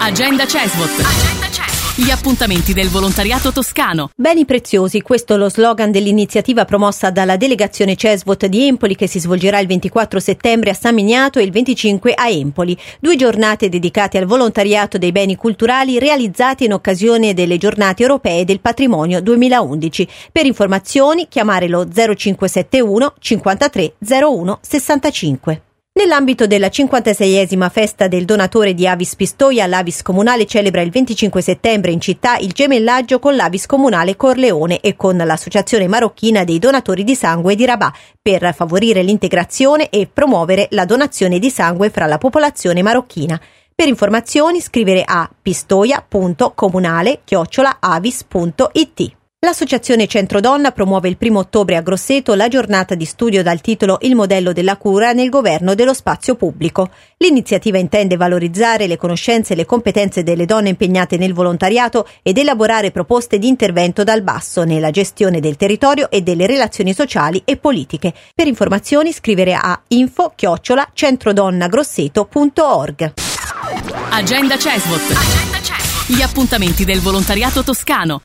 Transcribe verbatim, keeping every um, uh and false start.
Agenda Cesvot. Agenda Cesvot. Gli appuntamenti del volontariato toscano. Beni preziosi, questo è lo slogan dell'iniziativa promossa dalla delegazione Cesvot di Empoli, che si svolgerà il ventiquattro settembre a San Miniato e il venticinque a Empoli. Due giornate dedicate al volontariato dei beni culturali realizzate in occasione delle giornate europee del patrimonio duemilaundici. Per informazioni chiamare lo zero cinque sette uno cinquantatré zero uno sessantacinque. Nell'ambito della cinquantaseiesima festa del donatore di Avis Pistoia, l'Avis Comunale celebra il venticinque settembre in città il gemellaggio con l'Avis Comunale Corleone e con l'Associazione Marocchina dei Donatori di Sangue di Rabat, per favorire l'integrazione e promuovere la donazione di sangue fra la popolazione marocchina. Per informazioni scrivere a pistoia punto comunale chiocciola avis punto it. L'Associazione Centro Donna promuove il primo ottobre a Grosseto la giornata di studio dal titolo Il modello della cura nel governo dello spazio pubblico. L'iniziativa intende valorizzare le conoscenze e le competenze delle donne impegnate nel volontariato ed elaborare proposte di intervento dal basso nella gestione del territorio e delle relazioni sociali e politiche. Per informazioni scrivere a info chiocciola centrodonnagrosseto punto org. Agenda Cesvot. Agenda Cesvot. Gli appuntamenti del volontariato toscano.